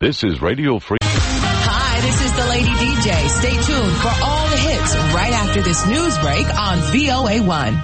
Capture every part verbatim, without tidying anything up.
This is Radio Free. Hi, this is the Lady D J. Stay tuned for all the hits right after this news break on V O A one.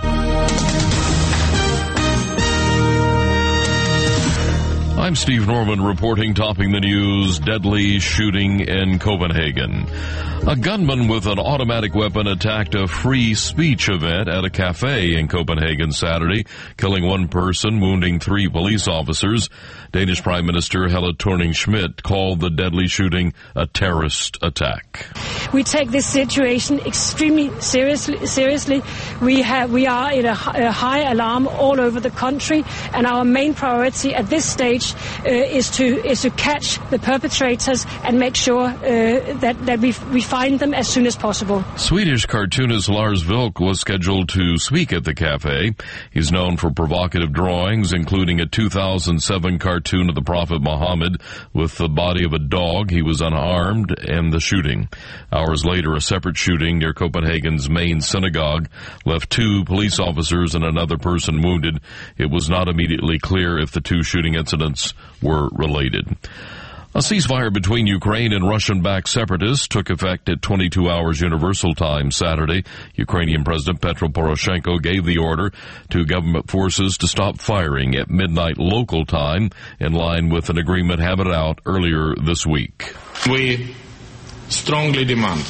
I'm Steve Norman reporting, topping the news, deadly shooting in Copenhagen. A gunman with an automatic weapon attacked a free speech event at a cafe in Copenhagen Saturday, killing one person, wounding three police officers. Danish Prime Minister Helle Thorning-Schmidt called the deadly shooting a terrorist attack. We take this situation extremely seriously. Seriously, we have we are in a, a high alarm all over the country, and our main priority at this stage uh, is to is to catch the perpetrators and make sure uh, that that we we find them as soon as possible. Swedish cartoonist Lars Vilk was scheduled to speak at the cafe. He's known for provocative drawings, including a two thousand seven cartoon of the Prophet Muhammad with the body of a dog. He was unarmed in the shooting. Hours later, a separate shooting near Copenhagen's main synagogue left two police officers and another person wounded. It was not immediately clear if the two shooting incidents were related. A ceasefire between Ukraine and Russian-backed separatists took effect at twenty-two hours Universal Time Saturday. Ukrainian President Petro Poroshenko gave the order to government forces to stop firing at midnight local time, in line with an agreement hammered out earlier this week. We strongly demand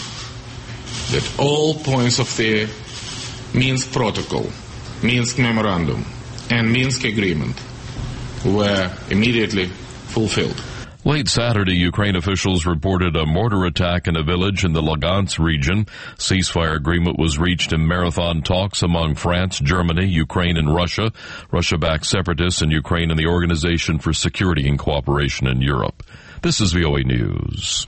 that all points of the Minsk Protocol, Minsk Memorandum, and Minsk Agreement were immediately fulfilled. Late Saturday, Ukraine officials reported a mortar attack in a village in the Lugansk region. Ceasefire agreement was reached in marathon talks among France, Germany, Ukraine, and Russia. Russia-backed separatists in Ukraine and the Organization for Security and Cooperation in Europe. This is V O A News.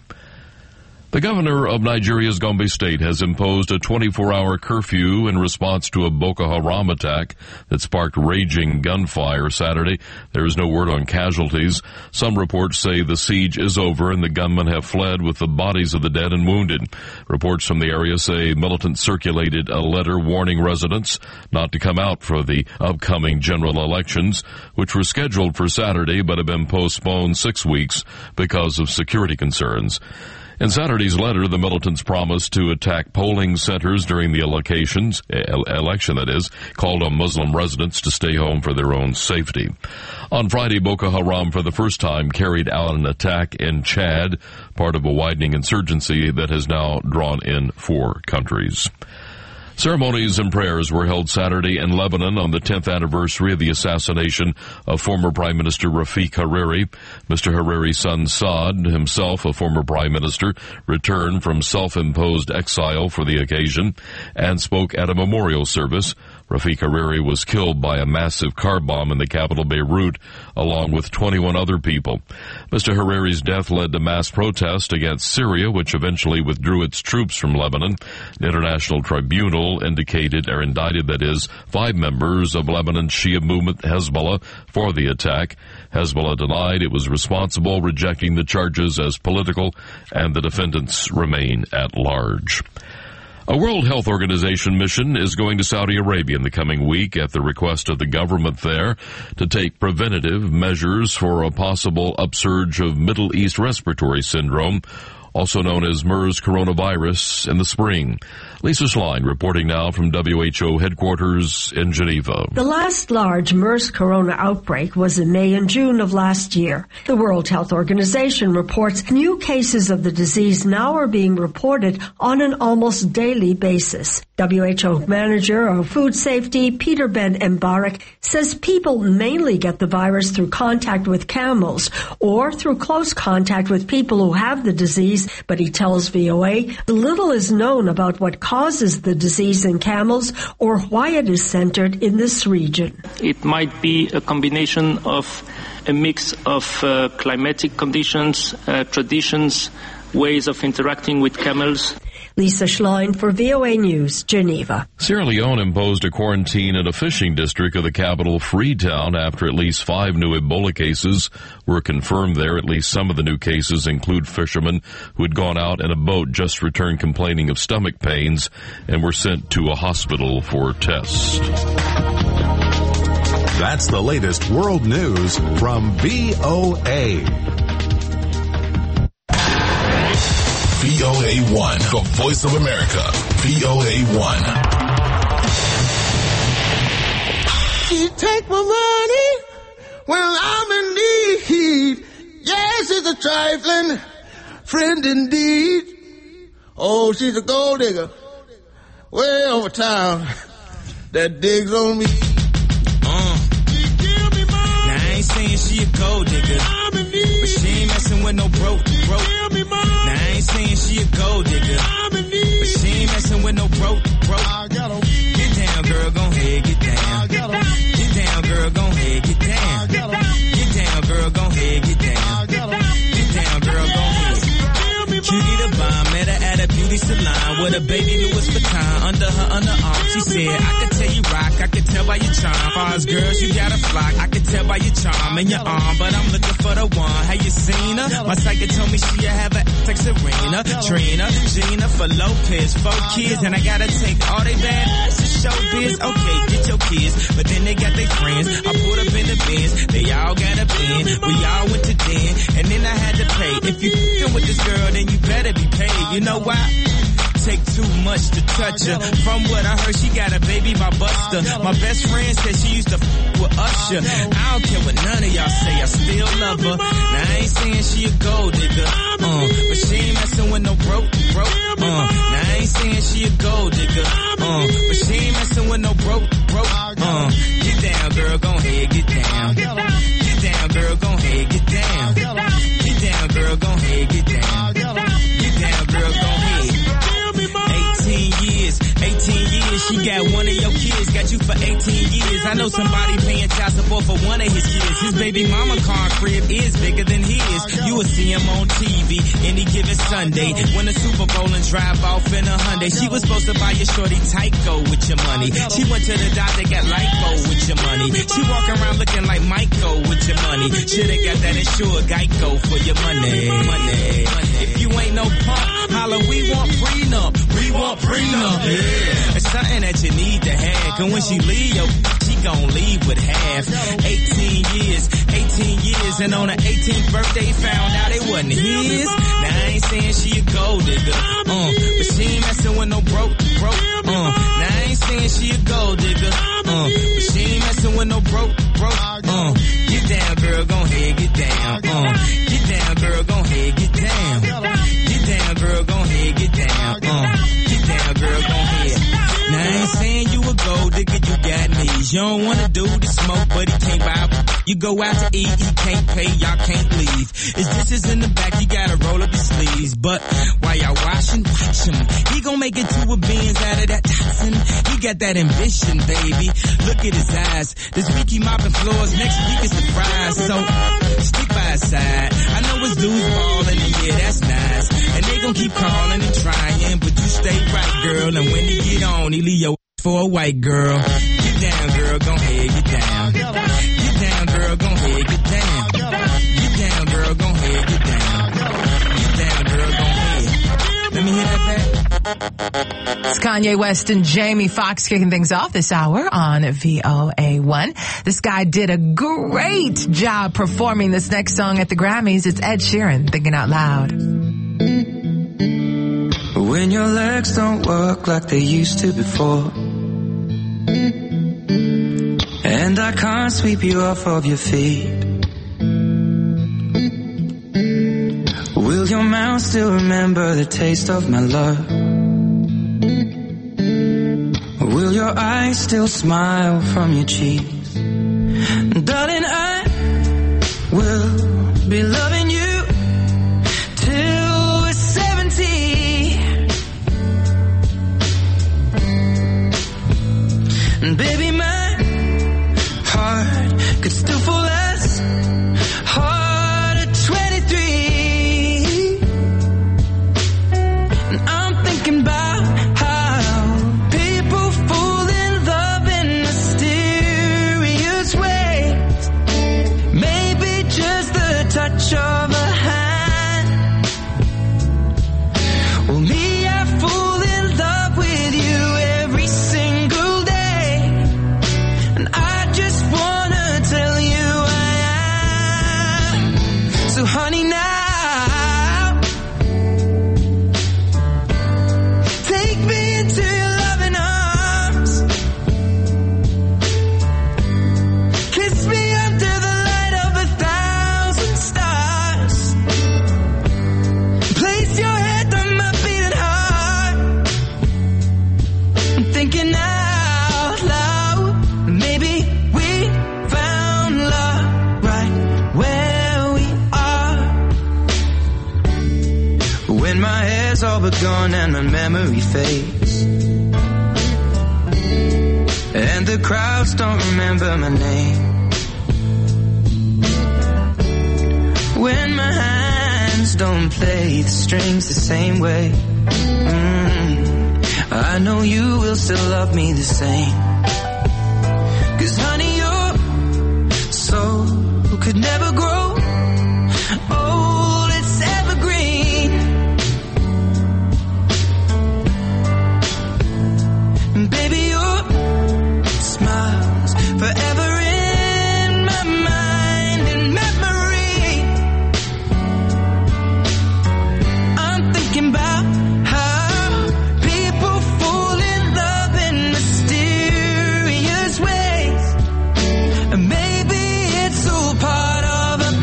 The governor of Nigeria's Gombe State has imposed a twenty-four hour curfew in response to a Boko Haram attack that sparked raging gunfire Saturday. There is no word on casualties. Some reports say the siege is over and the gunmen have fled with the bodies of the dead and wounded. Reports from the area say militants circulated a letter warning residents not to come out for the upcoming general elections, which were scheduled for Saturday but have been postponed six weeks because of security concerns. In Saturday's letter, the militants promised to attack polling centers during the elections, election that is, called on Muslim residents to stay home for their own safety. On Friday, Boko Haram for the first time carried out an attack in Chad, part of a widening insurgency that has now drawn in four countries. Ceremonies and prayers were held Saturday in Lebanon on the tenth anniversary of the assassination of former Prime Minister Rafik Hariri. Mister Hariri's son Saad, himself a former prime minister, returned from self-imposed exile for the occasion and spoke at a memorial service. Rafik Hariri was killed by a massive car bomb in the capital Beirut, along with twenty-one other people. Mister Hariri's death led to mass protest against Syria, which eventually withdrew its troops from Lebanon. The International Tribunal indicated, or indicted, that is, five members of Lebanon's Shia movement Hezbollah for the attack. Hezbollah denied it was responsible, rejecting the charges as political, and the defendants remain at large. A World Health Organization mission is going to Saudi Arabia in the coming week at the request of the government there to take preventative measures for a possible upsurge of Middle East respiratory syndrome, also known as MERS coronavirus, in the spring. Lisa Schlein reporting now from W H O headquarters in Geneva. The last large MERS corona outbreak was in May and June of last year. The World Health Organization reports new cases of the disease now are being reported on an almost daily basis. W H O Manager of Food Safety, Peter Ben Mbarak, says people mainly get the virus through contact with camels or through close contact with people who have the disease, but he tells V O A little is known about what causes the disease in camels or why it is centered in this region. It might be a combination of a mix of uh, climatic conditions, uh, traditions, ways of interacting with camels. Lisa Schlein for V O A News, Geneva. Sierra Leone imposed a quarantine in a fishing district of the capital, Freetown, after at least five new Ebola cases were confirmed there. At least some of the new cases include fishermen who had gone out in a boat, just returned complaining of stomach pains, and were sent to a hospital for tests. That's the latest world news from V O A. V O A one, the voice of America, V O A one. She take my money when I'm in need. Yes, it's a trifling friend indeed. Oh, she's a gold digger way over town that digs on me. Uh. Now I ain't saying she a gold digger, but she ain't messing with no broke, broke. Now I ain't saying she a gold digger, but she ain't messing with no broke, broke. Get down, girl, gon' head, get down. Get down, girl, gon' head, get down. Get down, girl, gon' head, get down. Get down, girl, gon' head. Cutie the bomb, met her at a beauty salon with a baby Louis Vuitton under her underarm. She said, I could tell you rock, I could tell by your charm. Far as girls, you got a flock, I could tell by your charm and your arm, but I'm looking for the one. Have you seen her? My psychic told me she have a like Serena, Trina, Gina for Lopez, four kids, and I gotta take all they bad ass to showbiz. Okay, get your kids, but then they got their friends. I pulled up in the Benz, they all got a pen. We all went to den, and then I had to pay. If you f***ing with this girl, then you better be paid. You know why? Take too much to touch her. From what I heard, she got a baby by Buster. My best friend said she used to f*** with Usher. I don't care what none of y'all say, I still love her. Now I ain't saying she a gold digger, uh, but she ain't messing with no broke, broke. Uh, now I ain't saying she a gold digger, uh, but she ain't messing with no broke, broke. Uh, get down, girl, gon' head, get down. Get down, girl, gon' head, get down. Get down, girl, gon' head, get down. Get down, girl, gon' head. eighteen years, eighteen years, she got one of your kids, got you for eighteen years. I know somebody paying child support for one of his kids. His baby mama car crib is bigger than his. You will see him on T V any given Sunday. Win the Super Bowl and drive off in a Hyundai. She was supposed to buy your shorty Tyco with your money. She went to the doctor, got lipo with your money. She walking around looking like Michael with your money. Shoulda got that insured Geico for your money. Money. If you ain't no punk, holla, we want prenup. We want prenup. Yeah. It's something that you need to have. Cause when she leave, yo, she gon' leave with half. eighteen years, eighteen years, and on her eighteenth birthday, found out it wasn't his. Now I ain't saying she a gold digger, uh, but she ain't messing with no broke, broke. Uh, now I ain't saying she a gold digger, uh, but she ain't messing with no broke, broke. Uh, get down, girl, gon' head, get down. Uh, get down, girl, gon' head, get down. Get down, girl, gon' head, get down. Uh, get down, girl, gon' head. Now I ain't saying you a gold digger, you got knees. You don't wanna do the smoke, but he can't buy. You go out to eat, he can't pay, y'all can't leave. His dishes in the back, you gotta roll up your sleeves. But while y'all washing, watch him. He gon' make it to a Benz out of that toxin. He got that ambition, baby. Look at his eyes. This week he mopping floors, next week is the fries. So stick by his side. I know his dudes ballin', and yeah, that's nice. And they gon' keep calling and trying, but you stay right, girl. And when he get on, he leave your for a white girl. Get down, girl, gon' head, get down. Get down, girl, gon' head, get down. Get down, girl, gon' head, get down. Get down, girl, gon' head. Let me hear that back. It's Kanye West and Jamie Foxx kicking things off this hour on V O A one. This guy did a great job performing this next song at the Grammys. It's Ed Sheeran, Thinking Out Loud. When your legs don't work like they used to before, and I can't sweep you off of your feet, will your mouth still remember the taste of my love? Will your eyes still smile from your cheeks? Darling, I will be loving you till we're seventy. And baby, my heart could still fall as hard at twenty-three. And I'm thinking about how people fall in love in mysterious ways. Maybe just the touch of when my hair's all but gone and my memory fades, and the crowds don't remember my name, when my hands don't play the strings the same way, mm, I know you will still love me the same. 'Cause honey, your soul could never grow old, it's evergreen. And baby, your smile's forever in my mind and memory. I'm thinking about how people fall in love in mysterious ways, and maybe it's all part of a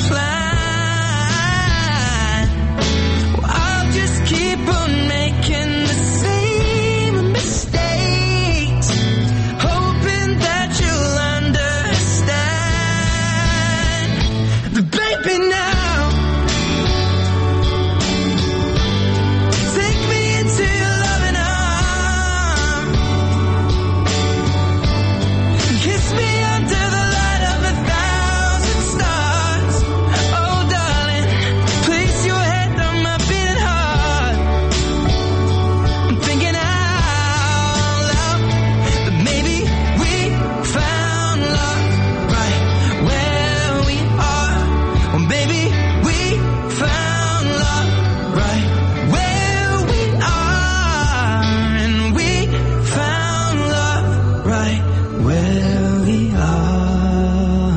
plan. Well, I'll just keep on making the same mistakes, hoping that you'll understand. But baby, now take me into your loving arms, kiss me under the light of a thousand stars. Oh darling, place your head on my beating heart. I'm thinking out loud that maybe we found love right where we are. Well, maybe we found love right where we are, and we found love right where we are.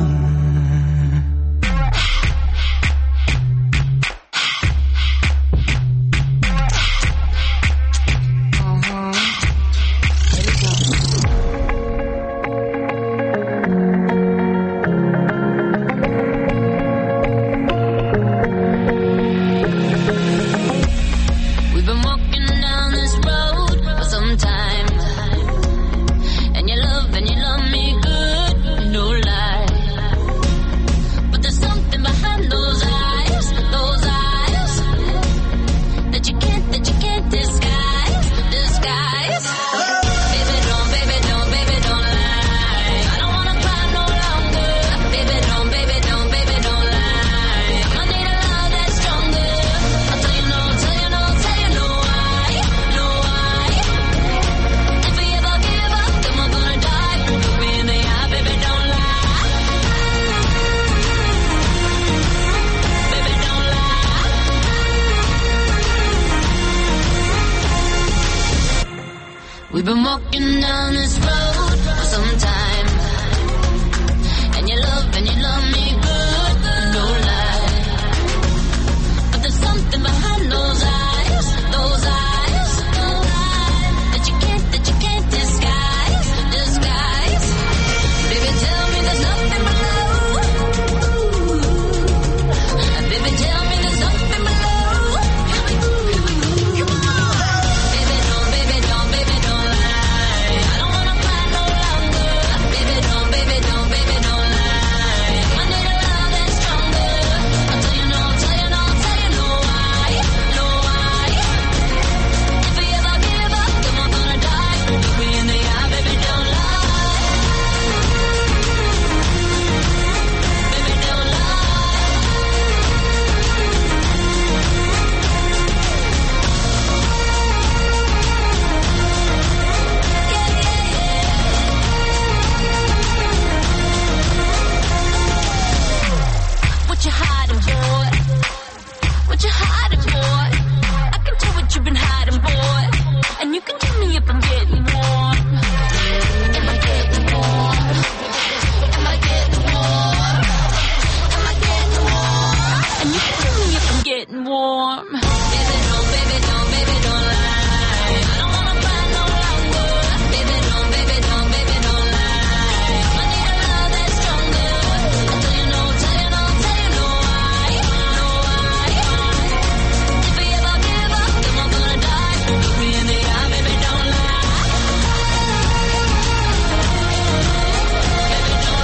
We've been walking down this road for some time, and you love and you love me good, no lie. But there's something behind those eyes, those eyes, that you can't, that you can't disguise, disguise. Baby, don't, baby, don't, baby, don't lie. I don't wanna cry no longer. Baby, don't, baby, don't, baby, don't lie. I need a love that's stronger. I'll tell you no, tell you no, tell you no why, no why. If we ever give up, then we're gonna die. Look me in the eye, baby, don't lie. Baby, don't lie. We've been walking down this road for some time, and you love and you love me good, no lie. But there's something behind those eyes, those eyes, that you can't, that you can't disguise, disguise. Baby, tell me there's nothing below. Baby, tell me there's nothing below. Come on. Baby, don't, baby, don't, baby, don't lie. I don't wanna cry no longer. Baby, don't, baby, don't, baby, don't lie. I need a love that's stronger. I'll tell you no, tell you no, tell you no why, no why. If we ever give up, then we're gonna die. Look me in the eye, baby, don't lie. Baby, don't What you hiding, boy? What you hiding, boy? I can tell what you've been hiding, boy. And you can tell me if I'm getting warm. Am I getting warm? Am I getting warm? Am I getting warm? And you can tell me if I'm getting warm. Baby, don't, baby, don't, baby, don't lie. I don't wanna cry no longer. Baby, don't, baby, don't, baby, don't lie. I need a love that's stronger. I'll tell you no, tell you no, tell you no why, no why. If we ever give up, then we're gonna die. Look me in the eye, baby, don't lie. Baby, don't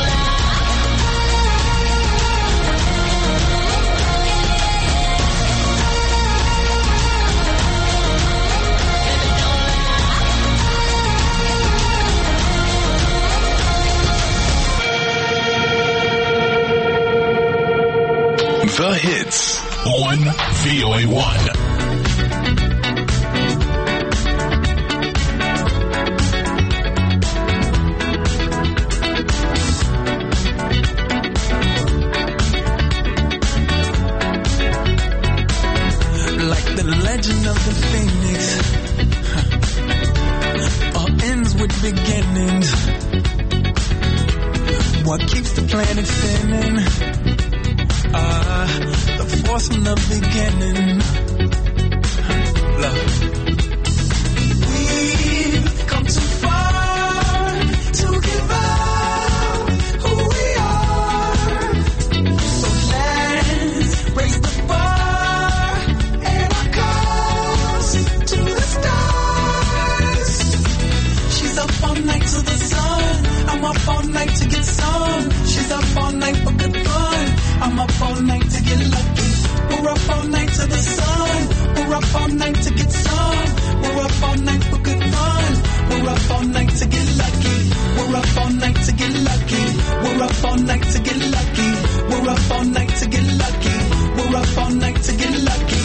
lie. The hits on V O A one. Legend of the Phoenix, huh. All ends with beginnings. What keeps the planet spinning? Ah, uh, the force from the beginning. Huh. Love. We've come too far to give up who we are. So let's raise the bar. Up all night to get some. She's up all night for good fun. I'm up all night to get lucky. We're up all night to the sun. We're up all night to get some. We're up all night for good fun. We're up all night to get lucky. We're up all night to get lucky. We're up all night to get lucky. We're up all night to get lucky. We're up all night to get lucky.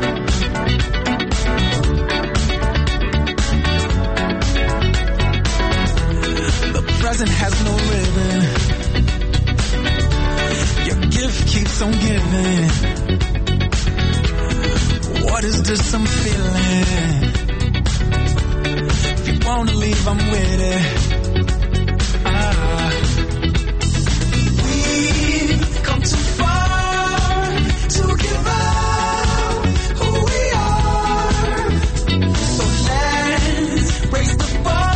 Present has no ribbon. Your gift keeps on giving. What is this I'm feeling? If you wanna leave, I'm with it. Ah. We've come too far to give up who we are. So let's raise the bar.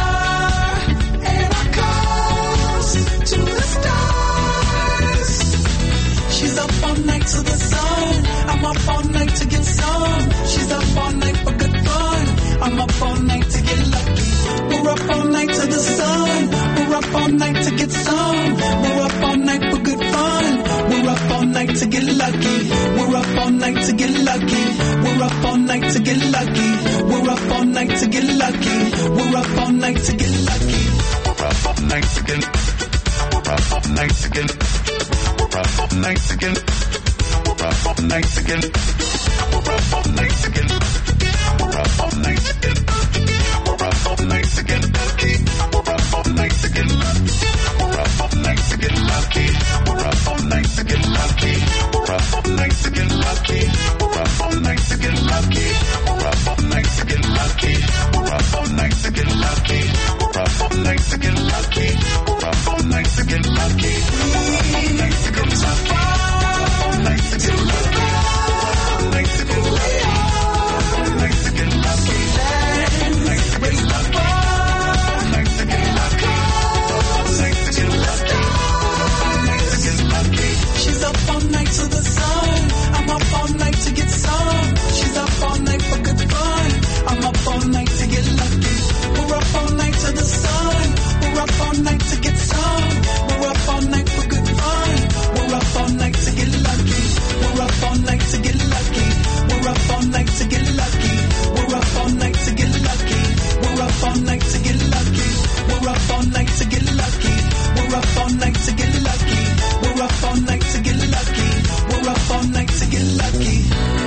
To the sun, I'm up all night to get some. She's up all night for good fun. I'm up all night to get lucky. We're up all night to the sun. We're up all night to get some. We're up all night for good fun. We're up all night to get lucky. We're up all night to get lucky. We're up all night to get lucky. We're up all night to get lucky. We're up all night to get lucky. We're up all night to get. We're up all night to get. We're up all night to get. We're up all night again. We're up all night again. We're up all night again. We're up all night again. We're up all night again. We're up all night again. Lucky. We're up all night again. Lucky. We're up all night again. Lucky. We're up all night again. Lucky. We're up all night again. Lucky. We're up all night again. Lucky. We're up all night again. Lucky. We're up all night again. Lucky. We're up all night again. Lucky. Nice to get lucky. Nice to get lucky. Nice to get lucky. Nice to get lucky. Nice to get lucky. Nice to get lucky. Nice to get lucky. She's up all night to the sun. I'm up all night to get some. She's up all night for good fun. I'm up all night to get lucky. We're up all night to the sun. We're up all night to get some. We're up all night for good fun. We're up all night to get lucky. We're up all night to get lucky. We're up all night to get lucky. We're up all night to get lucky. We're up all night to get lucky. We're up all night to get lucky. We're up all night to get lucky. We're up all night to get lucky. We're up all night to get lucky.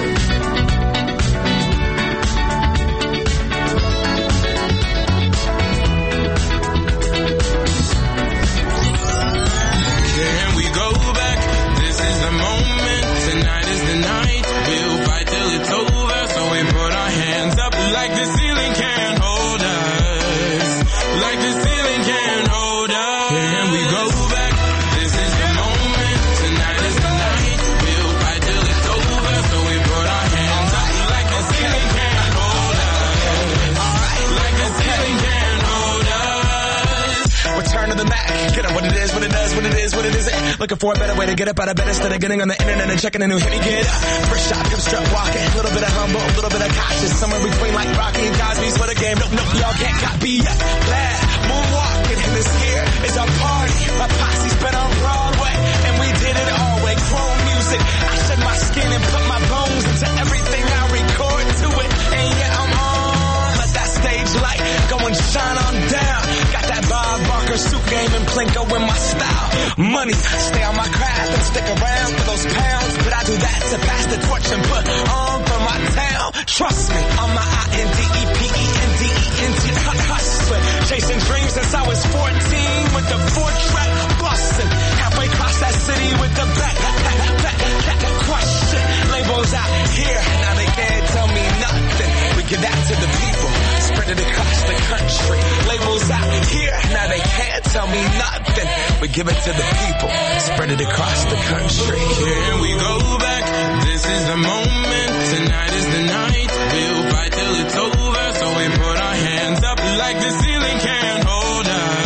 Can we go back? This is the moment. Tonight is the night. We'll fight till it's over. So we put our hands up like the ceiling can't hold us. Like the ceiling can't hold us. Can we go back? This is the moment. Tonight is the night. We'll fight till it's over. So we put our hands up like the ceiling can't hold us. Like the ceiling can't hold us. Return to the Mac. Get up what it is, what it does, what it is, what it isn't. Looking for a better way to get up out of bed instead of getting on the internet and checking a new hit. Me get up. First shot, give a strut walking. A little bit of humble, a little bit of cautious. Somewhere between like Rocky and Cosby's for the game. Nope, nope, y'all can't copy up. Glad moonwalking in this here is our party. My posse's been on Broadway and we did it all way. Chrome music. I shed my skin and put my bones into everything I record to it. And yet I'm on. Let that stage light go and shine on down. Got that Bob Barker suit game and play lingo in my style. Money, stay on my craft and stick around for those pounds. But I do that to pass the torch and put on for my town. Trust me, I'm my I N D E P E N D E N T hustler. Chasing dreams since I was fourteen with the four-track bustin'. Halfway across that city with the back, back, back, back, back, crush it. Labels out here, now they can't tell me nothing. We give that to the people, spread it across the country. Labels out here, now they can't tell me nothing. We give it to the people, spread it across the country. Here we go back, this is the moment, tonight is the night. We'll fight till it's over, so we put our hands up like the ceiling can't hold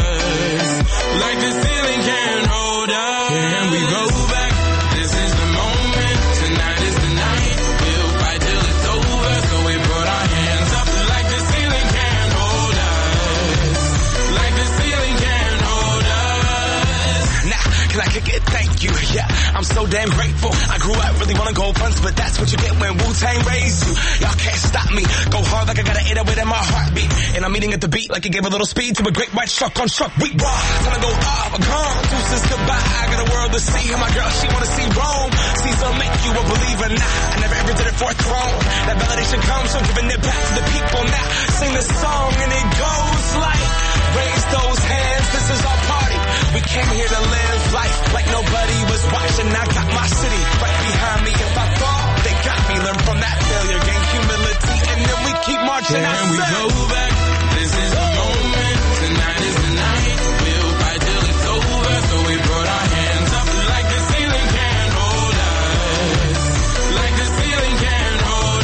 us. Like the ceiling can't hold us. Here we go back, this is the moment, tonight is the night. We'll fight till it's over, so we put our hands up like the ceiling can't hold us. Like the ceiling can't hold us. Now, can I kick it? Thank you, yeah, I'm so damn grateful. I grew up really wanna go fronts, but that's what you get when Wu-Tang raised you. Y'all can't stop me, go hard like I got an eight oh eight in my heartbeat. And I'm eating at the beat like it gave a little speed to a great white shark on shark. We raw, time to go off, I'm gone. Deuces goodbye, I got a world to see. And my girl, she wanna see Rome. Caesar make you a believer, nah, I never ever did it for a throne. That validation comes from giving it back to the people. Now, sing this song and it goes like, raise those hands, this is our party. We came here to live life like nobody was watching. I got my city right behind me. If I fall, they got me. Learn from that failure, gain humility, and then we keep marching. Can we go back? This is the moment. Tonight is the night. We'll fight till it's over. So we put our hands up like the ceiling can't hold us. Like the ceiling can't hold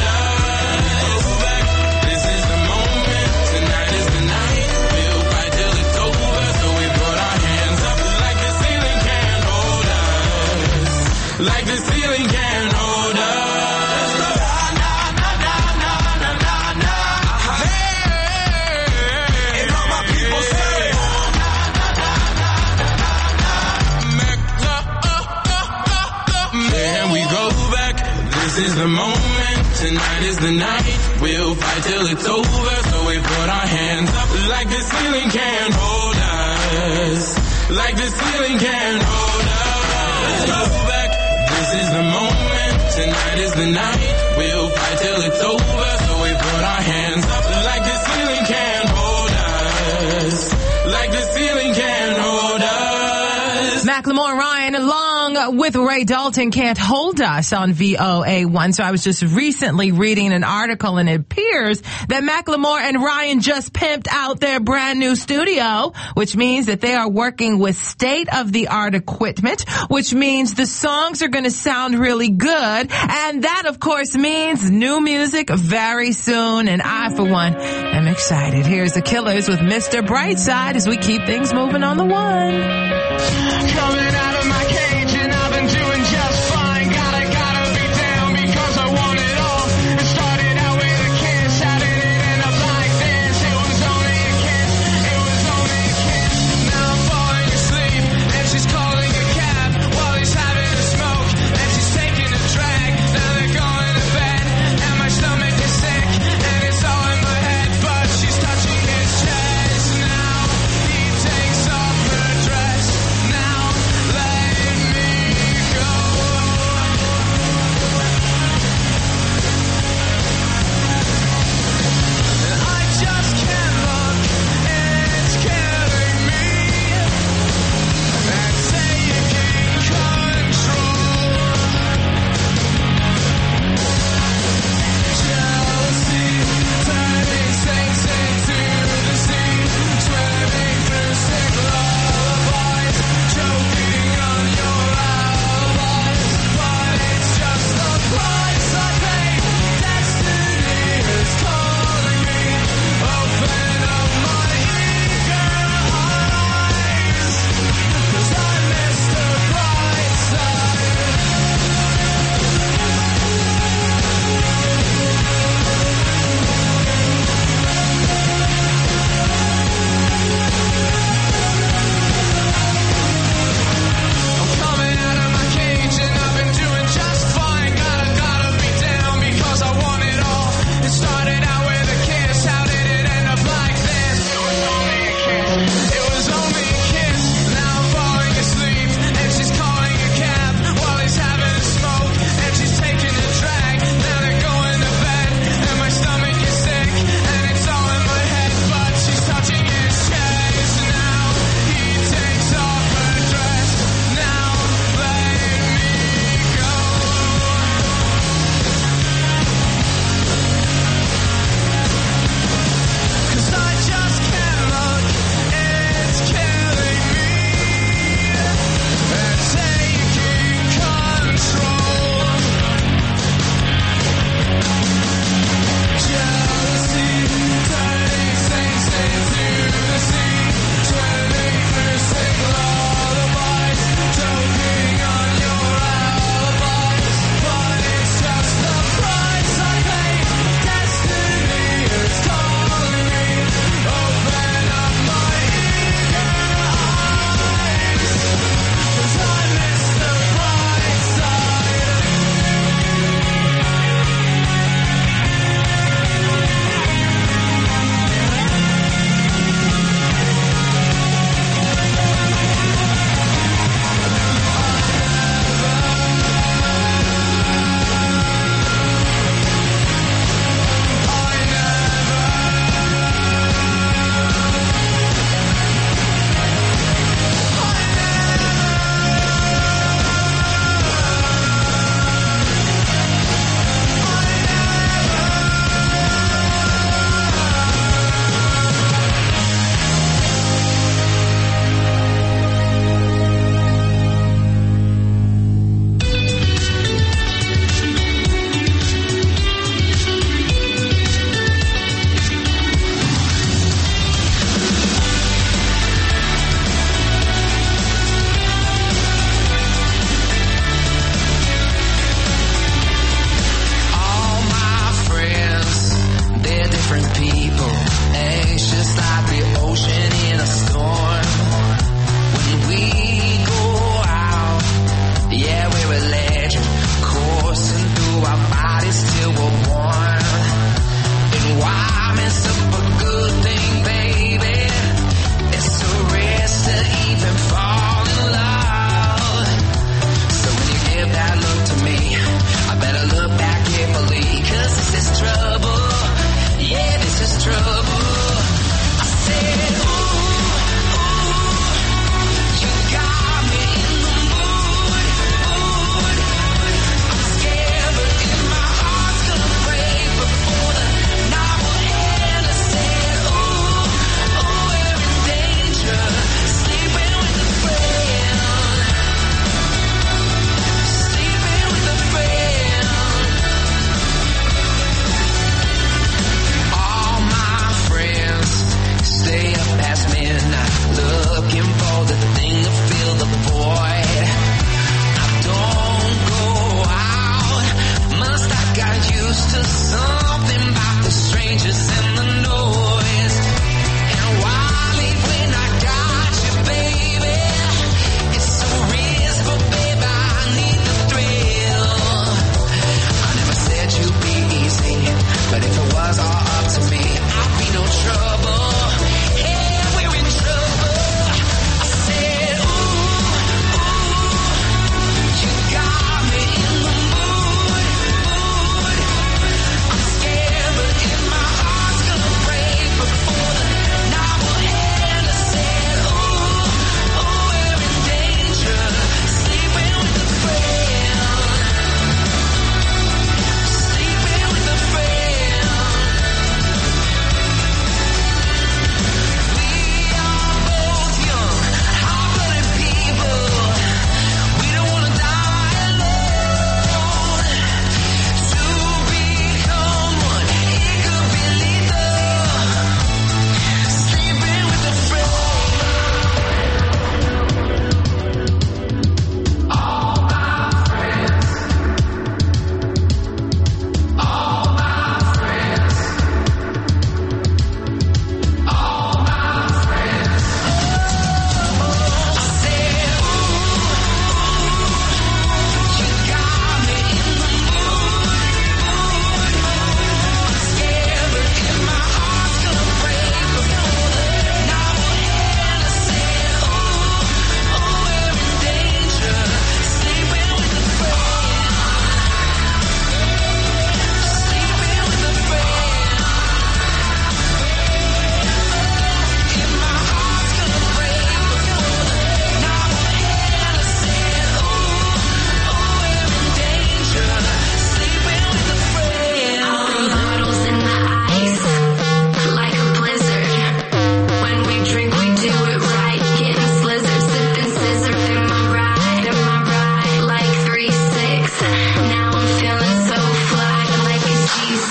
us. Go back. This is the moment. Tonight is the night. We'll fight till it's over. So we put our hands up like the ceiling can't hold us. Like the ceiling can't hold us. This is the moment, tonight is the night. We'll fight till it's over, so we put our hands up like the ceiling can't hold us. Like the ceiling can't hold us. Go back, this is the moment, tonight is the night. We'll fight till it's over, so we put our hands up like the ceiling can't hold us. Like the ceiling can't hold us. Macklemore and Ryan along with Ray Dalton can't hold us on V O A one. So I was just recently reading an article and it appears that Macklemore and Ryan just pimped out their brand new studio, which means that they are working with state-of-the-art equipment, which means the songs are going to sound really good. And that, of course, means new music very soon. And I, for one, am excited. Here's the Killers with Mister Brightside as we keep things moving on the one. Coming out of my cage and I've been doing just fine. Gotta, gotta be down because I want it all. It started out with a kiss, how did it end up like this? It was only a kiss, it was only a kiss. Now I'm falling asleep and she's calling a cab while he's having a smoke and she's taking a drag. Now they're going to bed and my stomach is sick and it's all in my head, but she's touching his chest. Now he takes off her dress. Now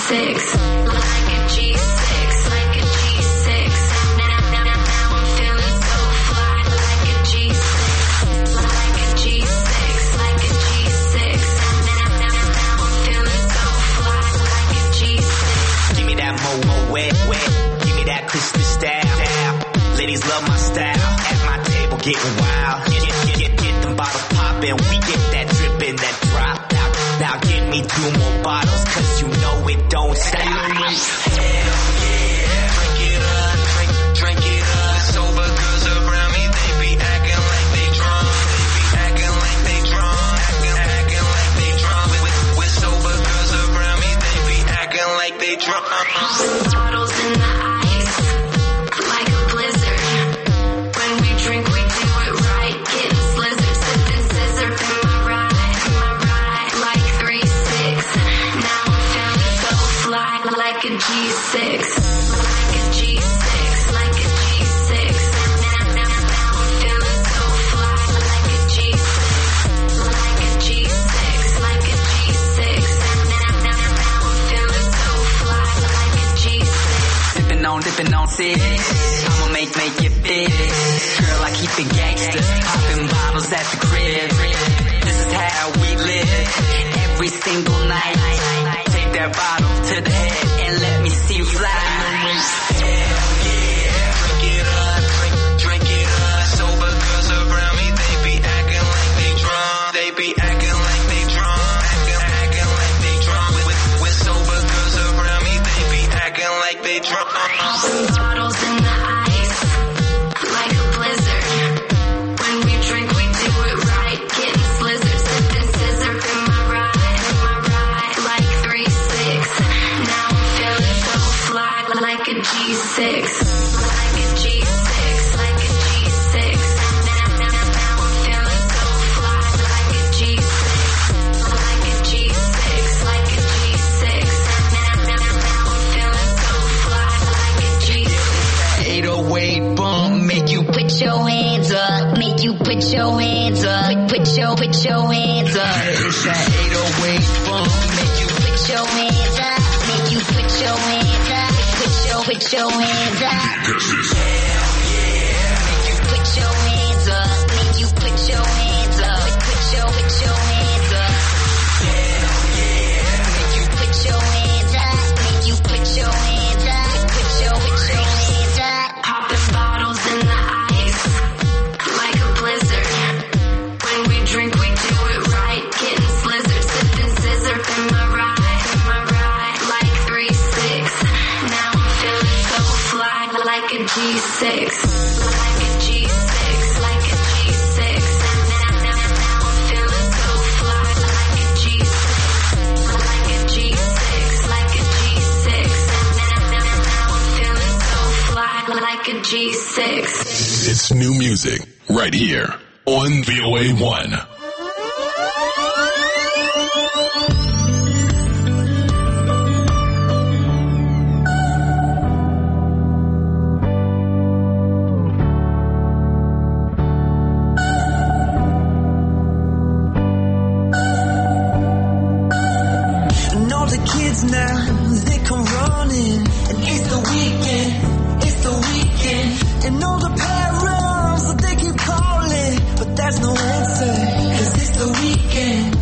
six. Like a G six, like a G six. Now, now, now, now I'm feeling so fly. Like a G six, like a G six, like a G six. Now, now, now, now I'm feeling so fly. Like a G six. Give me that mo-mo wet, wet. Give me that Christmas style. Ladies love my style. At my table getting wild. Get, get, get, get them bottles poppin'. We get that drippin', that drop. Now, now give me two more bottles, cause you know it don't stop. Hell yeah. Drink it up, drink, drink it up. Sober girls around me, they be acting like they drunk. They be acting like they drunk. Acting, acting like they drunk. With, with sober girls around me, they be acting like they drunk. Bottles in the ice, like a blizzard. When we drink, we do it right. Getting slizzard, sipping scissor in my ride, in my ride. Like three six. Now I'm feeling so fly, like a G six, like a G six, like a G six. Now, now, now I'm feeling so fly, like a G six, like a G six, like a G six. Now, now, now I'm feeling so fly, like a G six. Sipping on, dipping on six. I'ma make, make it big. Girl, I keep it gangsta. Popping bottles at the crib. This is how we live. Every single night. Take that bottle to the head and let me see you fly. Hell yeah. Drink it up, drink, drink it up. Sober girls around me, they be acting like they drunk. They be acting like they drunk. Acting, acting like they drunk. With, with sober girls around me, they be acting like they drunk. Bottles in the ice, like a blizzard. When we drink, we do it right. Getting slizzard, sipping scissor in my ride, in my ride. Like three six. Now I'm feeling so fly, like a G six, like a G six, like a G six. Now, now, now I'm feeling so fly, like a G six, like a G six, like a G six. Now, now, now I'm feeling so fly, like a G six. eight oh eight bump, make you Put your hands up, make you put your hands up, put your, put your hands up. It's that eight oh eight bump, make you Put your hands up, make you put your hands up, put your, put your hands up. hell yeah. Make you put your hands up, make you put your hands up, put your, put your hands up. Hell yeah. Make you put your hands up, make you put your hands up, put your, put your hands up. Popping bottles in the ice, like a blizzard. When we drink, we do it right. Getting slizzard, sipping scissor in my ride, in my ride. Like three six. Now I'm feeling so fly, like a G six, like a G six, like a G six. Now, now, now I'm feeling so fly, like a G six, like a G six, like a G six. Now, now, now I'm feeling so fly, like a G six. It's new music right here on V O A one. And all the kids now, they come running. And it's the weekend, it's the weekend. And all the parents, they keep calling. But there's no answer, cause it's the weekend.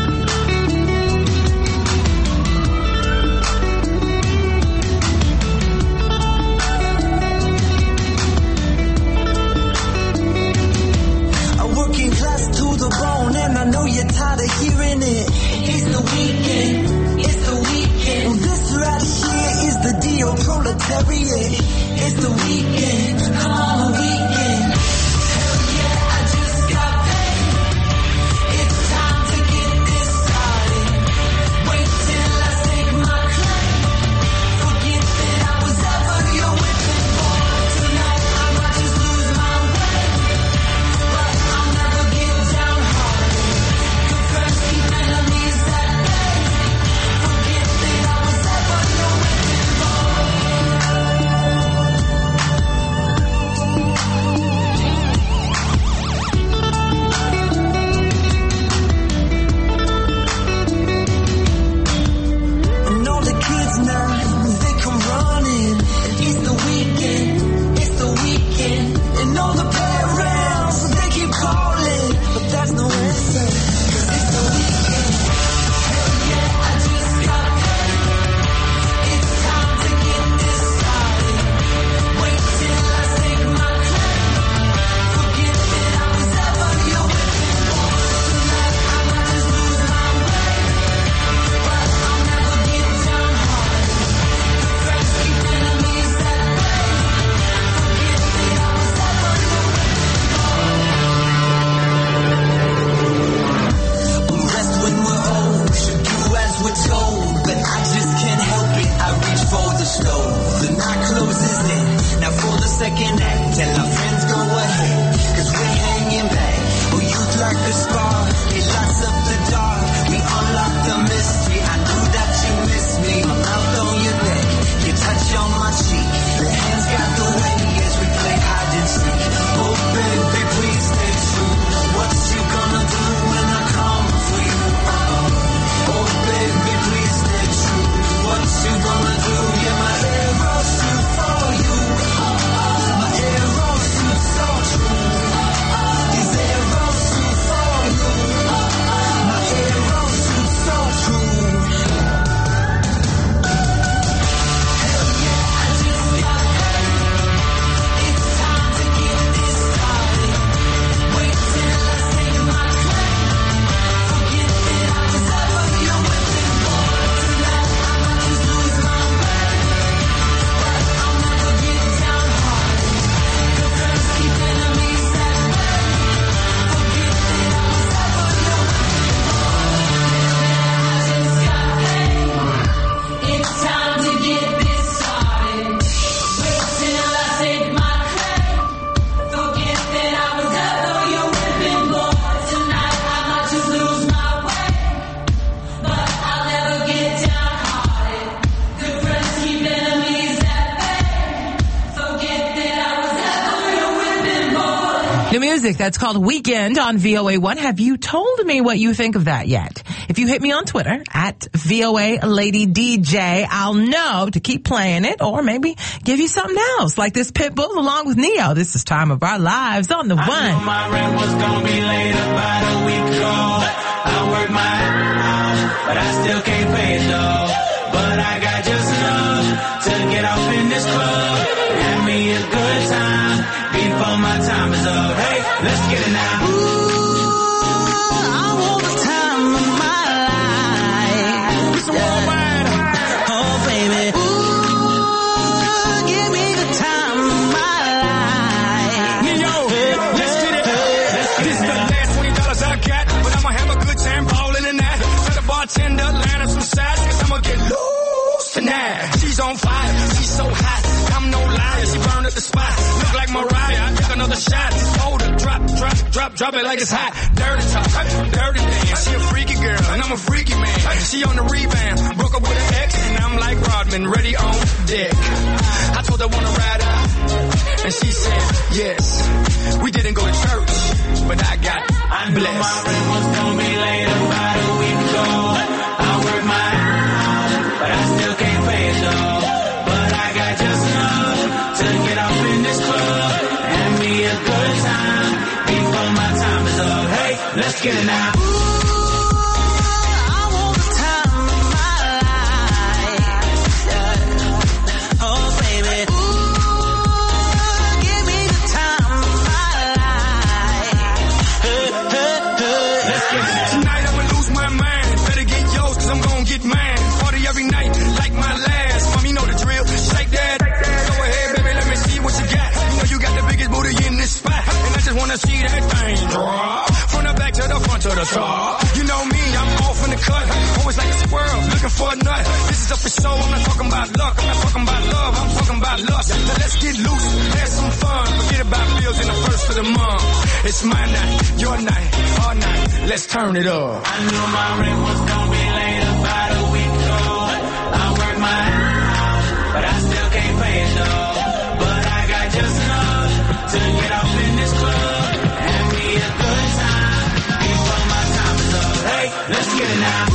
I'm working class to the bone, and I know you're tired of hearing it. It's the weekend, it's the weekend. Well, this right here is the deal, proletariat. It's the weekend, come on, the weekend. Hell yeah, I just got paid. It's time to get this started. Wait till I stake my claim. Forget that I was ever your whipping boy. Tonight I might just lose my way, but I'll never get downhearted. Confirm keep enemies at bay. Forget that I was ever your whipping boy. closes in. Now for the second act, tell our friends go ahead, cause we're hanging back. Oh, youth like a scar, it lights up the dark. We unlock the mystery, I knew that you missed me. My mouth on your neck, your touch on my cheek. Your hands got the way as we play hide and seek. Oh baby, please stay true. What you gonna do when I come for you? Uh-oh. Oh baby, please stay true. What you gonna do? Yeah, my arrow shoot for you. My arrow shoot so true. These arrows shoot for you. My arrow shoot so true. Hell yeah, I just got paid. It's time to get this started. Wait till I say my claim. Forget that I was ever your whipping boy. Tonight I might just lose my way, but I'll never get downhearted. Your friends keep enemies at bay. Forget that I was ever your whipping boy. I just got paid. It's time to get this started. Wait till I take my claim. Forget that I was ever your whipping boy. Tonight I might just lose my way, but I'll never get downhearted. Good friends keep enemies at bay. Forget that I was ever your whipping boy. New music, that's called Weekend on V O A one. Have you told me what you think of that yet? If you hit me on Twitter at V O A Lady D J, I'll know to keep playing it or maybe give you something else like this Pitbull along with Neo. This is Time of Our Lives on the I one. knew my rent was gonna be late about a week ago. I worked my ass off, but I still can't pay it though. But I got just enough to get off in this club. Have me a good time before my time is up. Hey, let's get it now. I want the time of my life. It's a worldwide. Oh baby, ooh, give me the time of my life. Neo, let's get it. This is the last twenty dollars I got, but I'ma have a good time balling in that. Tell the bartender, line up some sides, cause I'ma get loose tonight. She's on fire, she's so hot, I'm no liar, she burned up the spot. Look like Mariah, I took another shot. Hold her, drop, drop, drop, drop it like it's hot. Dirty talk, dirty dance, she a freaky girl, and I'm a freaky man. She on the rebound, broke up with an ex, and I'm like Rodman, ready on deck. I told her wanna ride out, and she said yes. We didn't go to church, but I got I knew blessed. my rent was gonna be late about a week ago. I worked my ass off, but I still can't pay it though. But I got just enough to get off in this club. Have me a good time before my time is up. Hey, let's get it now. I want the time of my life. Oh baby, ooh, give me the time of my life. Let's get it now. Tonight I'ma lose my mind. Better get yours, cause I'm gonna get mine. Party every night, like my last. Mom, you know the drill. Shake that. Go ahead, baby, let me see what you got. You know you got the biggest booty in this spot. And I just wanna see that thing drop. From the back to the front to the top. You know me, I'm off in the cut. Always like a squirrel, looking for a nut. This is up for show, I'm not talking about luck. I'm not talking about love, I'm talking about lust. Now let's get loose, have some fun. Forget about bills in the first of the month. It's my night, your night, our night. Let's turn it up. I knew my rent was gonna be late about a week ago. I worked my ass off, but I still can't pay it though. But I got just enough to get off in this club. Have me a good time before my time is up. Hey, let's get it now.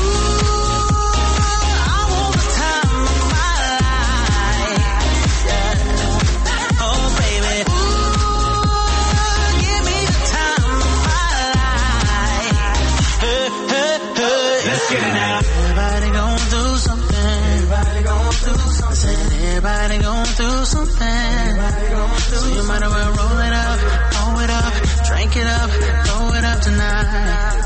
I want the time of my life. Oh baby, ooh, give me the time of my life. Let's get it now. Everybody gon' do something. Everybody gon' do something. Everybody gon' do something. So you might as well roll it up, roll it up, drink it up, throw it up tonight.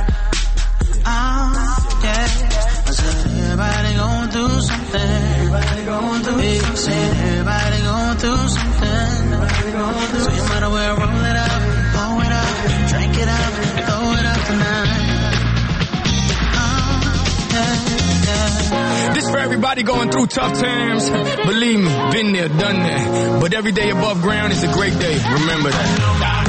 Oh yeah. I said everybody gon' do something. Everybody gon' do something. Said everybody gon' do something. So you might as well roll it up, roll it up, drink it up, throw it up tonight. Oh yeah, yeah. This for everybody Everybody going through tough times. Believe me, been there, done that. But every day above ground is a great day. Remember that.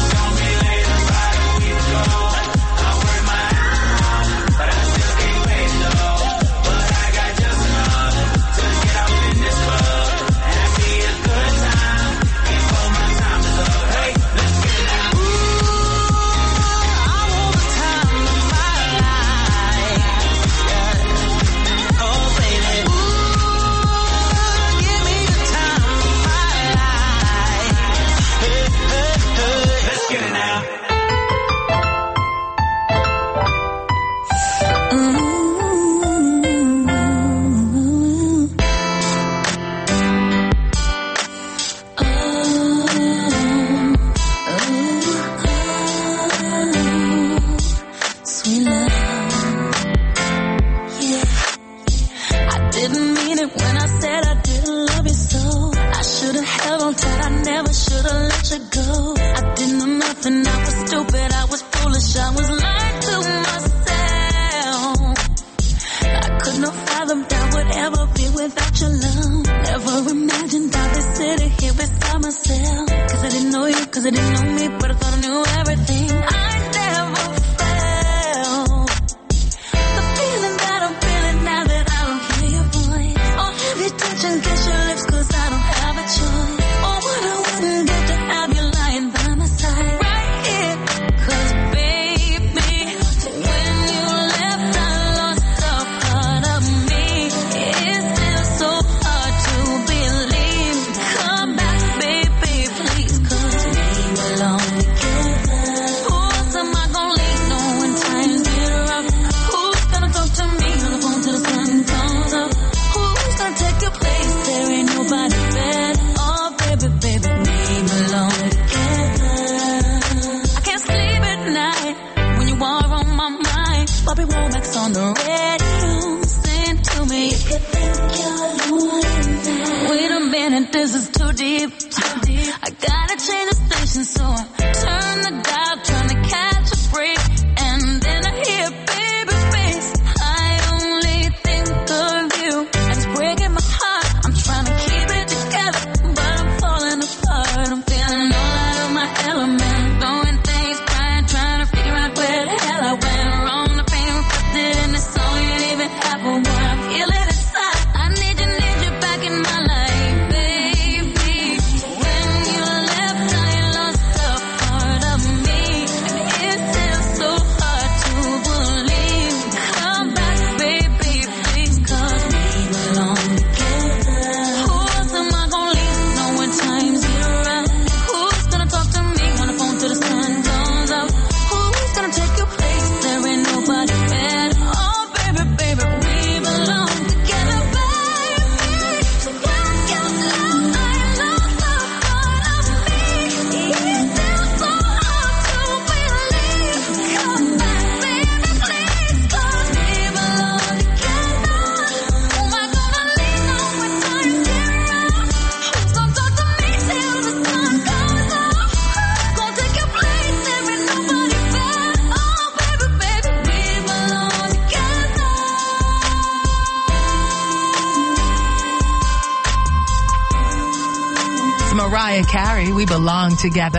Mariah Carey, We Belong Together.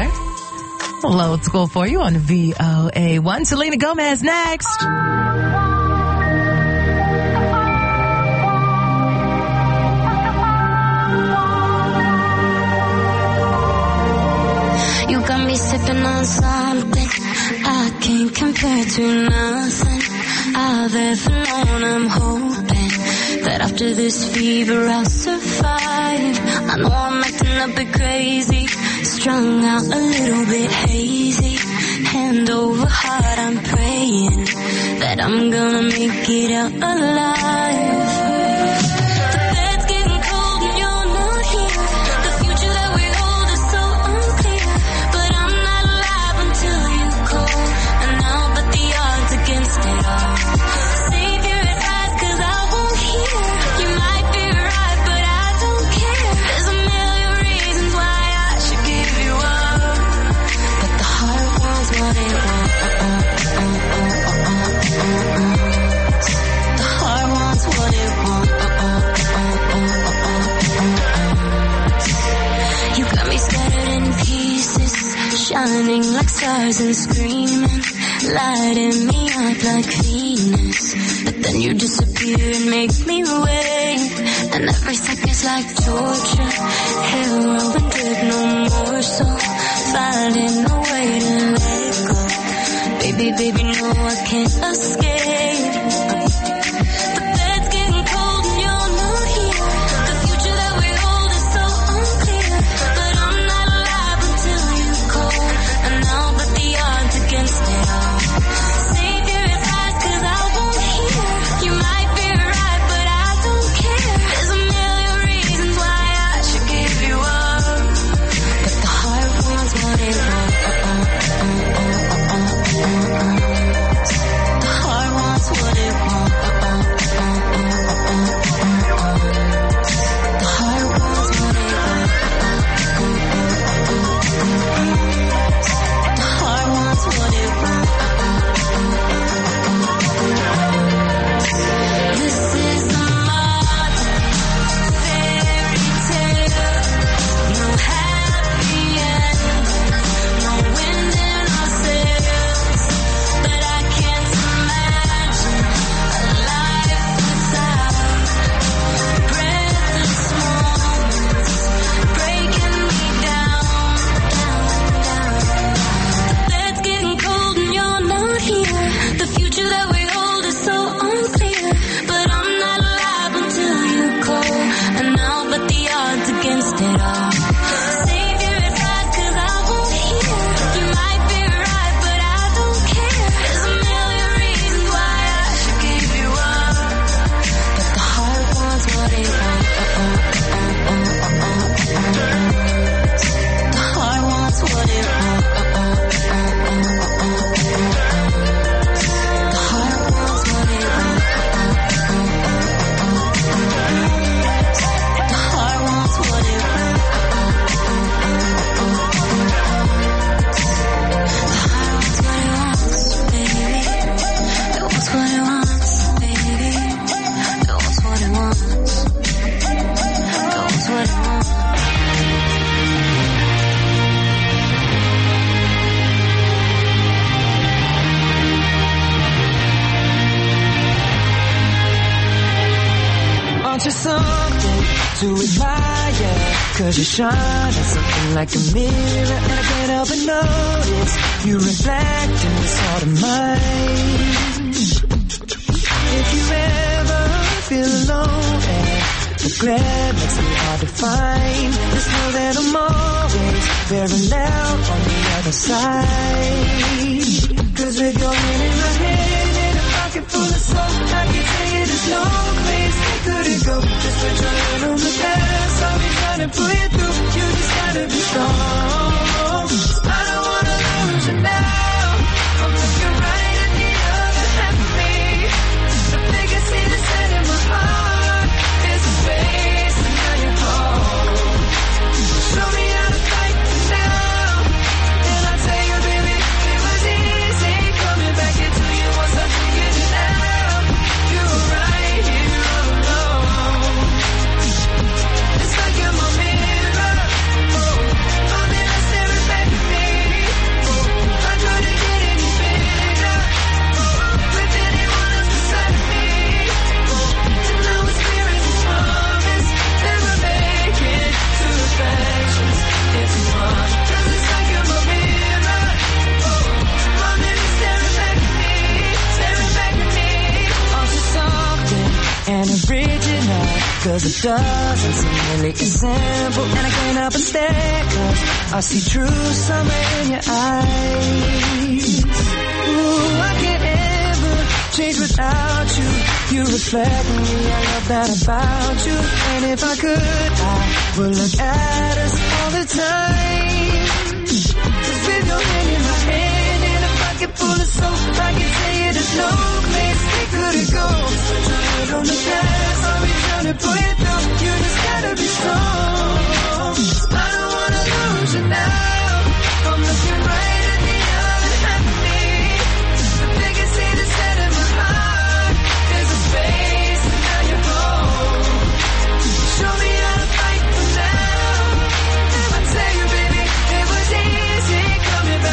A little old school for you on V O A one. Selena Gomez next. You got me sipping on something I can't compare to nothing I've ever known. I'm hoping that after this fever I'll survive. I know I'm acting a bit crazy, strung out a little bit hazy. Hand over heart, I'm praying that I'm gonna make it out alive. The bed's getting cold and you're not here. The future that we hold is so unclear, but I'm not alive until you call, and I'll bet the odds against it all. Save your advice, cause I won't hear. You might be right, but I don't care. There's a million reasons why I should give you up, but the heart wants what it wants. The heart wants what it wants. shining like stars and screaming, lighting me up like Venus. But then you disappear and make me wait, and every second's like torture. Heroin drip, no more soul, finding a way to let it go. Baby, baby, no, I can't escape. The bed's getting cold and you're not here. The future that we hold is so unclear, but I'm not alive until you call, and I'll bet the odds against it all. Save your advice, cause I won't hear. You might be right, but I don't care. There's a million reasons why I should give you up, but the heart wants what it wants. The heart wants what it wants. The heart wants what it wants. The heart wants what it wants. This is the modern fairy tale. No happy end, no wind in our sails. But I can't imagine a life without breathless moments breaking me down, down, down. The bed's getting cold and you're not here. The future that we hold is so unclear, but I'm not alive until you call, and I'll bet the odds against it all. Save your advice, cause I won't hear. You might be right, but I don't care. There's a million reasons why I should give you up, but the heart wants what it wants. The heart wants what it wants. The heart wants what it wants. The heart wants what it wants. The heart wants what it wants, baby. It wants what it wants, baby. It wants what it wants. It wants what it wants. Aren't you something to admire? Cause you shine at something like a mirror, and I can't help but notice you reflect in this heart of mine. If you ever feel alone and the glare makes me hard to find, just know that I'm always very loud on the other side. Cause with your hand in my hand and a pocket full of soul, I can tell you there's no place they couldn't go. Just put your hand on the past, I'll be trying to pull you through. You just gotta be strong. I don't wanna lose you now. I'm looking right at the other half of me. I think I see the set in my heart. There's a space and now you're home. Show me how to fight now, and I'll tell you, baby, it was easy coming back into you once I figured it out. You were right here all alone. It's like you're my mirror, oh, my mirror staring back at me. Oh, I try to get any bigger, oh, with anyone else beside me. Oh, and now it's clear as a promise, never make it to affections if you want. 'Cause it's like you're my mirror, oh, my mirror staring back at me, staring back at me. Aren't you something and original? 'Cause it doesn't seem really as simple, and I can't help but stare, 'cause I see true summer in your eyes. Ooh, I can't ever change without you. You reflect me, I love that about you. And if I could, I would look at us all the time. 'Cause with your hand in my hand and a pocket full of soap, I can tell you there's no place they couldn't go. Put your head on the glass, I'll be trying to pull you through. You just gotta be strong. I don't wanna lose you now. I'm looking right at the other half of me. I think I see the set in my heart. There's a space and now you're home. Show me how to fight for now. And I tell you, baby, it was easy coming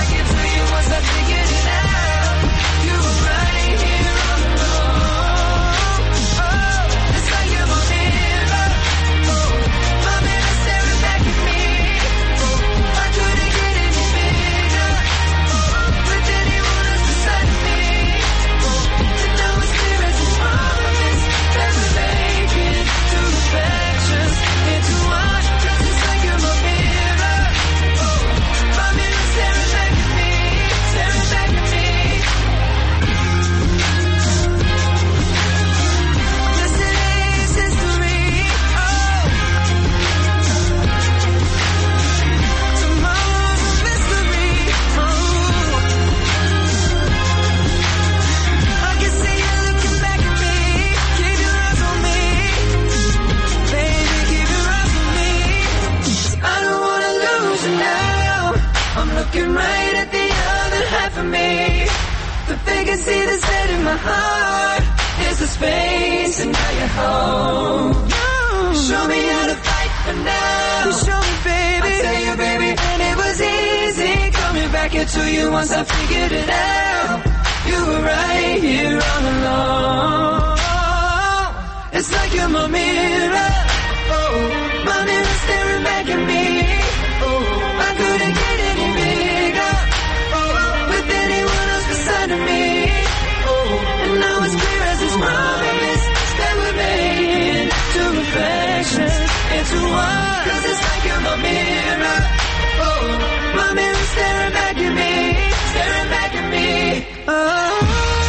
looking right at the other half of me. The vacancy that's dead in my heart is the space, and now you're home. You show me how to fight for now. You show me, baby. I tell you, baby, and it was easy coming back into you once I figured it out. You were right here all along. It's like you're my mirror. Oh, my mirror staring back at me. Oh, I couldn't get any bigger. Oh, with anyone else beside of me. Oh, and now it's clear as this promise that we're made to reflections into one. Cause it's like you're my mirror. Oh, my mirror staring back at me, staring back at me. Oh.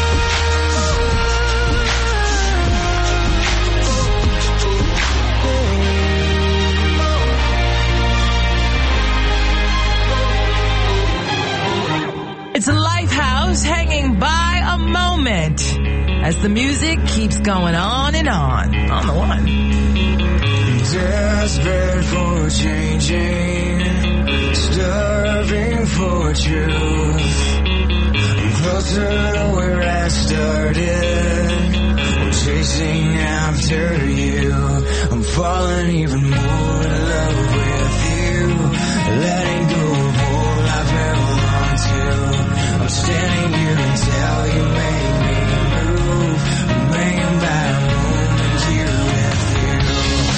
It's Lifehouse hanging by a moment as the music keeps going on and on. On the one. Desperate for changing, starving for truth. I'm closer to where I started. I'm chasing after you. I'm falling even more in love with you. Letting go of all I've held on to. I'm standing here until you make me move. I'm hanging by a moment here with you.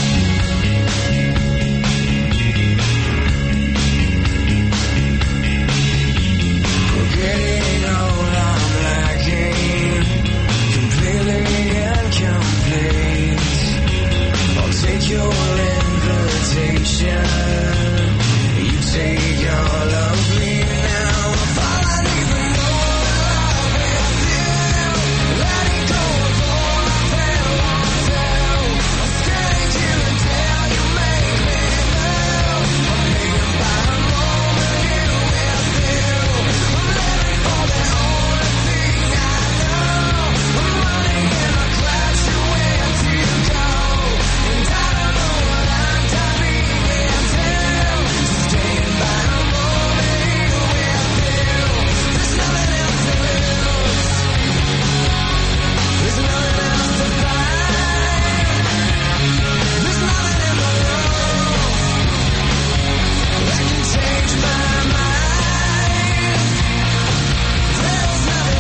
Forgetting all I'm lacking, completely incomplete. I'll take your invitation. You take all of me now. If I even know love is you, letting go of all I've held on to. I'm standing here until you make me move. I'm hanging by a moment here with you. I'm living for the only thing I know. I'm running in a crash to where to go. And I don't know what I'm diving into. Staying by a moment here with you. There's nothing else to lose. There's nothing else to find. There's nothing in the world that can change my mind. There's nothing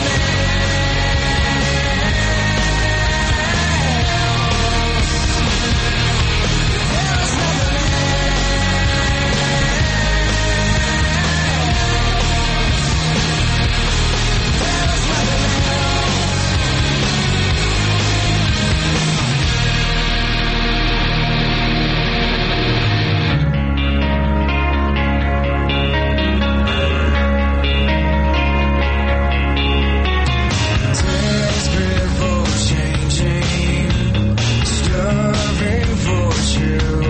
desperate for changing, starving for truth.